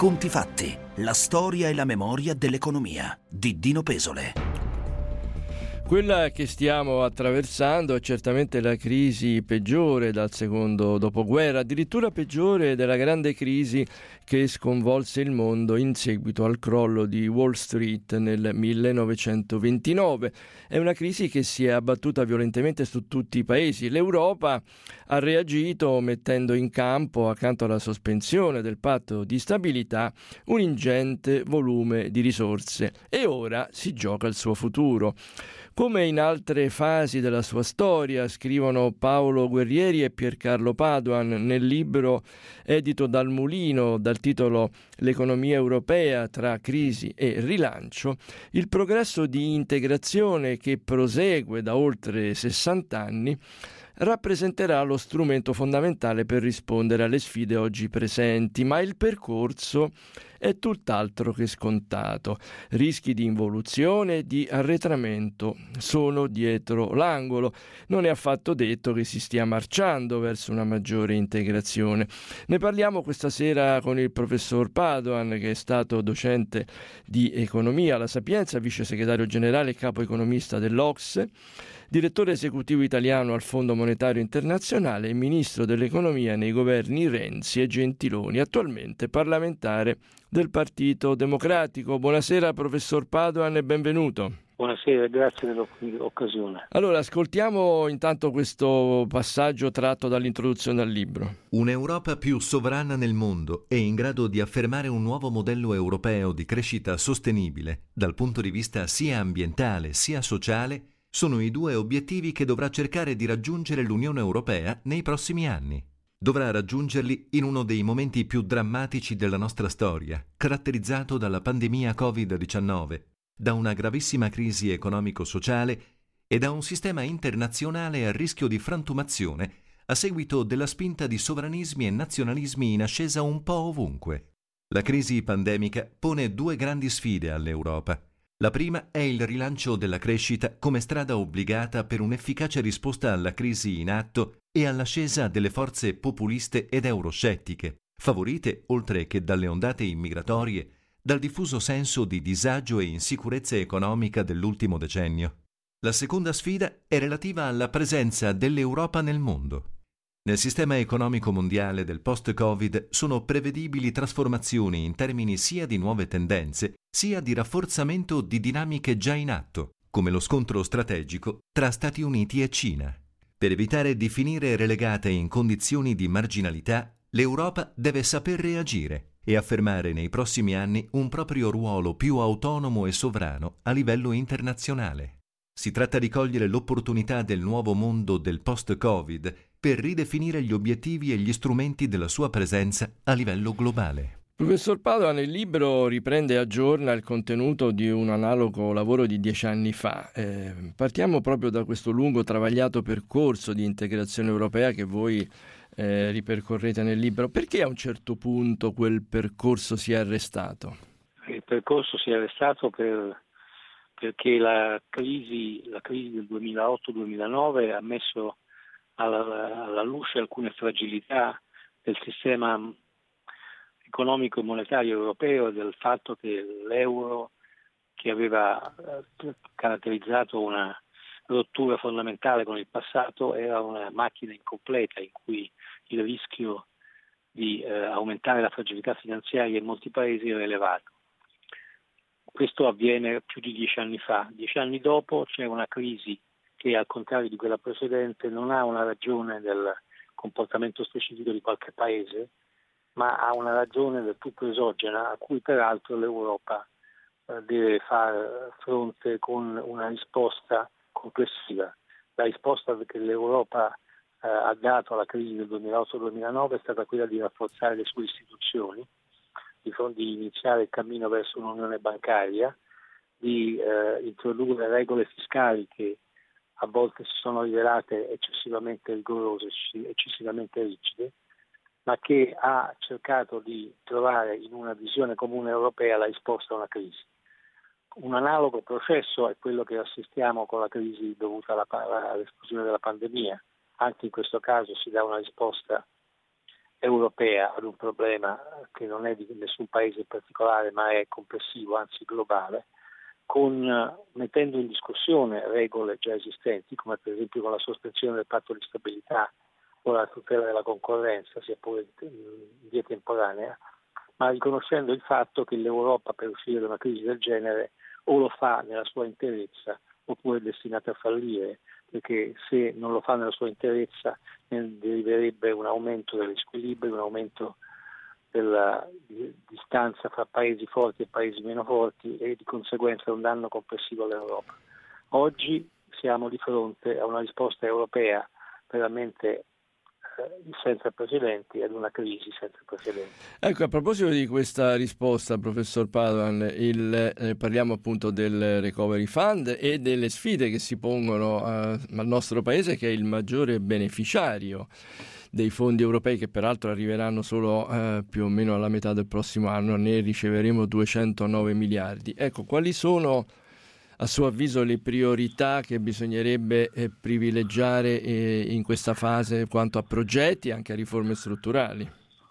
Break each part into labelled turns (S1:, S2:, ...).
S1: conti fatti, la storia e la memoria dell'economia di Dino Pesole.
S2: Quella che stiamo attraversando è certamente la crisi peggiore dal secondo dopoguerra, addirittura peggiore della grande crisi che sconvolse il mondo in seguito al crollo di Wall Street nel 1929. È una crisi che si è abbattuta violentemente su tutti i paesi. L'Europa ha reagito mettendo in campo, accanto alla sospensione del patto di stabilità, un ingente volume di risorse e ora si gioca il suo futuro. Come in altre fasi della sua storia, scrivono Paolo Guerrieri e Piercarlo Padoan nel libro edito dal Mulino dal titolo L'economia europea tra crisi e rilancio, il progresso di integrazione che prosegue da oltre 60 anni rappresenterà lo strumento fondamentale per rispondere alle sfide oggi presenti, ma il percorso è tutt'altro che scontato. Rischi di involuzione e di arretramento sono dietro l'angolo. Non è affatto detto che si stia marciando verso una maggiore integrazione. Ne parliamo questa sera con il professor Padoan, che è stato docente di economia alla Sapienza, vice segretario generale e capo economista dell'OCSE, direttore esecutivo italiano al Fondo Monetario Internazionale e ministro dell'economia nei governi Renzi e Gentiloni, attualmente parlamentare del Partito Democratico. Buonasera professor Padoan e benvenuto.
S3: Buonasera, grazie dell'occasione.
S2: Allora, ascoltiamo intanto questo passaggio tratto dall'introduzione al libro.
S4: Un'Europa più sovrana nel mondo e in grado di affermare un nuovo modello europeo di crescita sostenibile dal punto di vista sia ambientale sia sociale sono i due obiettivi che dovrà cercare di raggiungere l'Unione Europea nei prossimi anni. Dovrà raggiungerli in uno dei momenti più drammatici della nostra storia, caratterizzato dalla pandemia Covid-19, da una gravissima crisi economico-sociale e da un sistema internazionale a rischio di frantumazione a seguito della spinta di sovranismi e nazionalismi in ascesa un po' ovunque. La crisi pandemica pone due grandi sfide all'Europa. La prima è il rilancio della crescita come strada obbligata per un'efficace risposta alla crisi in atto e all'ascesa delle forze populiste ed euroscettiche, favorite, oltre che dalle ondate immigratorie, dal diffuso senso di disagio e insicurezza economica dell'ultimo decennio. La seconda sfida è relativa alla presenza dell'Europa nel mondo. Nel sistema economico mondiale del post-Covid sono prevedibili trasformazioni in termini sia di nuove tendenze, sia di rafforzamento di dinamiche già in atto, come lo scontro strategico tra Stati Uniti e Cina. Per evitare di finire relegata in condizioni di marginalità, l'Europa deve saper reagire e affermare nei prossimi anni un proprio ruolo più autonomo e sovrano a livello internazionale. Si tratta di cogliere l'opportunità del nuovo mondo del post-Covid per ridefinire gli obiettivi e gli strumenti della sua presenza a livello globale.
S2: Professor Padoan, il libro riprende e aggiorna il contenuto di un analogo lavoro di 10 anni fa. Partiamo proprio da questo lungo travagliato percorso di integrazione europea che voi ripercorrete nel libro. Perché a un certo punto quel percorso si è arrestato?
S3: Il percorso si è arrestato perché la crisi del 2008-2009 ha messo alla luce alcune fragilità del sistema economico e monetario europeo e del fatto che l'euro, che aveva caratterizzato una rottura fondamentale con il passato, era una macchina incompleta in cui il rischio di aumentare la fragilità finanziaria in molti paesi era elevato. Questo avviene più di 10 anni fa. 10 anni dopo c'è una crisi che, al contrario di quella precedente, non ha una ragione del comportamento specifico di qualche paese, ma ha una ragione del tutto esogena, a cui peraltro l'Europa deve far fronte con una risposta complessiva. La risposta che l'Europa ha dato alla crisi del 2008-2009 è stata quella di rafforzare le sue istituzioni, di iniziare il cammino verso un'unione bancaria, di introdurre regole fiscali che a volte si sono rivelate eccessivamente rigorose, eccessivamente rigide, ma che ha cercato di trovare in una visione comune europea la risposta a una crisi. Un analogo processo è quello che assistiamo con la crisi dovuta all'esplosione della pandemia. Anche in questo caso si dà una risposta europea ad un problema che non è di nessun paese in particolare, ma è complessivo, anzi globale, mettendo in discussione regole già esistenti, come per esempio con la sospensione del patto di stabilità o la tutela della concorrenza, sia pure in via temporanea, ma riconoscendo il fatto che l'Europa, per uscire da una crisi del genere, o lo fa nella sua interezza oppure è destinata a fallire, perché se non lo fa nella sua interezza ne deriverebbe un aumento degli squilibri, un aumento della distanza fra paesi forti e paesi meno forti e di conseguenza un danno complessivo all'Europa. Oggi siamo di fronte a una risposta europea veramente senza precedenti ad una crisi senza precedenti.
S2: Ecco, a proposito di questa risposta, professor Padoan, parliamo appunto del Recovery Fund e delle sfide che si pongono al nostro paese, che è il maggiore beneficiario dei fondi europei, che peraltro arriveranno solo più o meno alla metà del prossimo anno. Ne riceveremo 209 miliardi. Ecco, quali sono a suo avviso le priorità che bisognerebbe privilegiare in questa fase quanto a progetti e anche a riforme strutturali?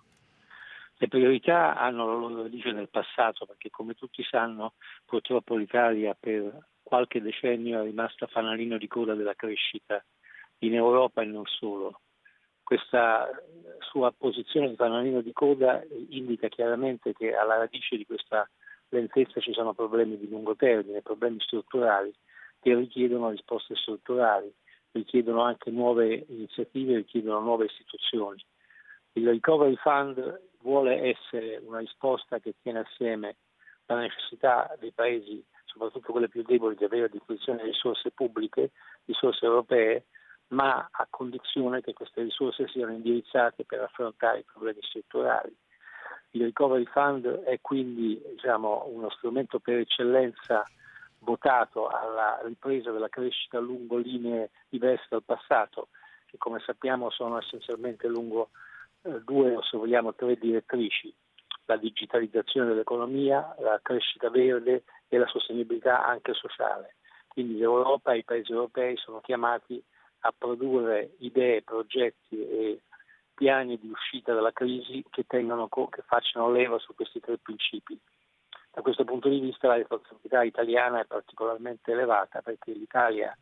S3: Le priorità hanno la loro origine nel passato, perché come tutti sanno purtroppo l'Italia per qualche decennio è rimasta fanalino di coda della crescita in Europa e non solo. Questa sua posizione di fanalino di coda indica chiaramente che alla radice di questa lentezza ci sono problemi di lungo termine, problemi strutturali che richiedono risposte strutturali, richiedono anche nuove iniziative, richiedono nuove istituzioni. Il Recovery Fund vuole essere una risposta che tiene assieme la necessità dei paesi, soprattutto quelle più deboli, di avere a disposizione risorse pubbliche, risorse europee, ma a condizione che queste risorse siano indirizzate per affrontare i problemi strutturali. Il Recovery Fund è quindi uno strumento per eccellenza votato alla ripresa della crescita lungo linee diverse dal passato, che come sappiamo sono essenzialmente lungo due o se vogliamo tre direttrici: la digitalizzazione dell'economia, la crescita verde e la sostenibilità anche sociale. Quindi l'Europa e i paesi europei sono chiamati a produrre idee, progetti e piani di uscita dalla crisi che facciano leva su questi tre principi. Da questo punto di vista la responsabilità italiana è particolarmente elevata, perché l'Italia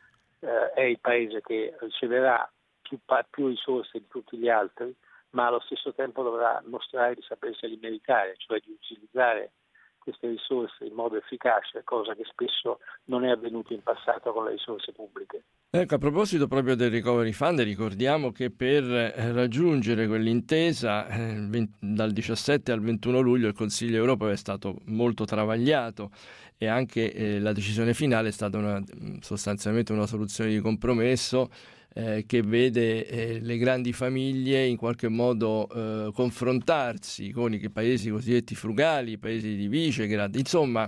S3: è il paese che riceverà più risorse di tutti gli altri, ma allo stesso tempo dovrà mostrare di saperseli meritare, cioè di utilizzare queste risorse in modo efficace, cosa che spesso non è avvenuto in passato con le risorse pubbliche.
S2: Ecco, a proposito proprio del Recovery Fund, ricordiamo che per raggiungere quell'intesa dal 17 al 21 luglio il Consiglio europeo è stato molto travagliato e anche la decisione finale è stata sostanzialmente una soluzione di compromesso che vede le grandi famiglie in qualche modo confrontarsi con i paesi cosiddetti frugali, i paesi di Visegrad. Insomma,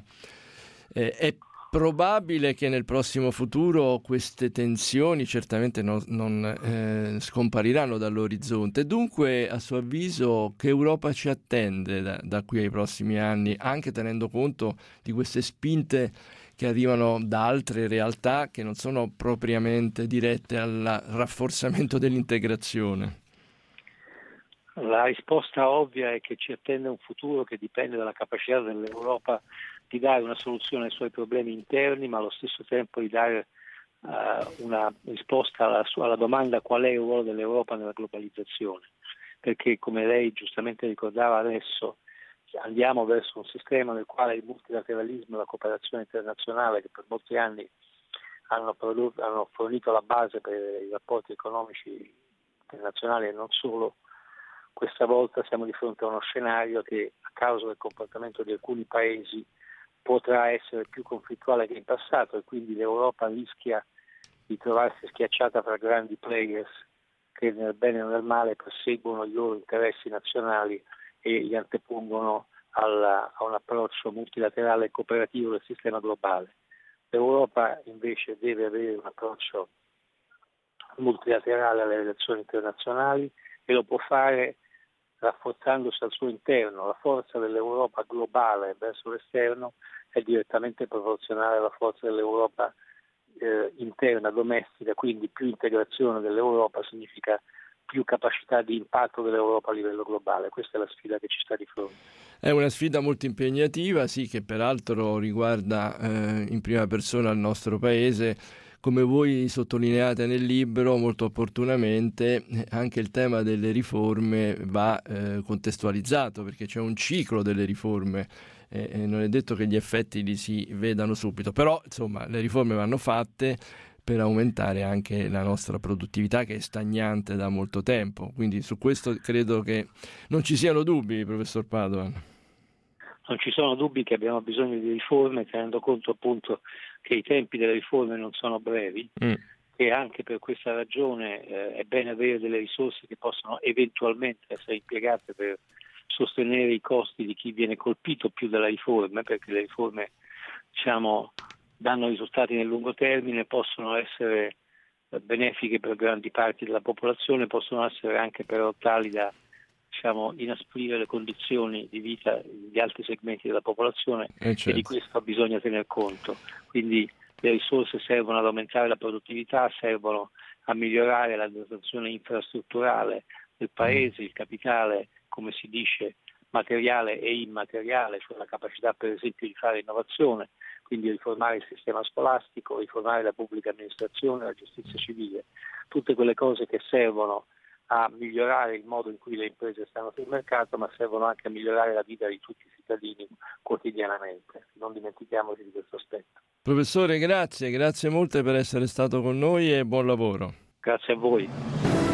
S2: è probabile che nel prossimo futuro queste tensioni certamente non scompariranno dall'orizzonte. Dunque, a suo avviso, che Europa ci attende da qui ai prossimi anni, anche tenendo conto di queste spinte che arrivano da altre realtà che non sono propriamente dirette al rafforzamento dell'integrazione?
S3: La risposta ovvia è che ci attende un futuro che dipende dalla capacità dell'Europa di dare una soluzione ai suoi problemi interni, ma allo stesso tempo di dare una risposta alla domanda qual è il ruolo dell'Europa nella globalizzazione. Perché, come lei giustamente ricordava adesso, andiamo verso un sistema nel quale il multilateralismo e la cooperazione internazionale, che per molti anni hanno fornito la base per i rapporti economici internazionali e non solo, questa volta siamo di fronte a uno scenario che, a causa del comportamento di alcuni paesi, potrà essere più conflittuale che in passato, e quindi l'Europa rischia di trovarsi schiacciata fra grandi players che nel bene o nel male perseguono i loro interessi nazionali e li antepongono a un approccio multilaterale e cooperativo del sistema globale. L'Europa invece deve avere un approccio multilaterale alle relazioni internazionali e lo può fare rafforzandosi al suo interno. La forza dell'Europa globale verso l'esterno è direttamente proporzionale alla forza dell'Europa interna, domestica, quindi più integrazione dell'Europa significa più capacità di impatto dell'Europa a livello globale. Questa è la sfida che ci sta di fronte.
S2: È una sfida molto impegnativa, sì, che peraltro riguarda in prima persona il nostro paese. Come voi sottolineate nel libro, molto opportunamente, anche il tema delle riforme va contestualizzato, perché c'è un ciclo delle riforme e non è detto che gli effetti li si vedano subito, però insomma le riforme vanno fatte per aumentare anche la nostra produttività, che è stagnante da molto tempo. Quindi su questo credo che non ci siano dubbi, professor Padoan.
S3: Non ci sono dubbi che abbiamo bisogno di riforme, tenendo conto appunto che i tempi delle riforme non sono brevi e anche per questa ragione è bene avere delle risorse che possono eventualmente essere impiegate per sostenere i costi di chi viene colpito più dalle riforme, perché le riforme danno risultati nel lungo termine, possono essere benefiche per grandi parti della popolazione, possono essere anche però tali da inasprire le condizioni di vita di altri segmenti della popolazione
S2: certo.
S3: E di questo bisogna tener conto. Quindi le risorse servono ad aumentare la produttività, servono a migliorare la dotazione infrastrutturale del paese, il capitale, come si dice, materiale e immateriale, cioè la capacità per esempio di fare innovazione, quindi riformare il sistema scolastico, riformare la pubblica amministrazione, la giustizia civile, tutte quelle cose che servono a migliorare il modo in cui le imprese stanno sul mercato, ma servono anche a migliorare la vita di tutti i cittadini quotidianamente. Non dimentichiamoci di questo aspetto.
S2: Professore, grazie molte per essere stato con noi e buon lavoro.
S3: Grazie a voi.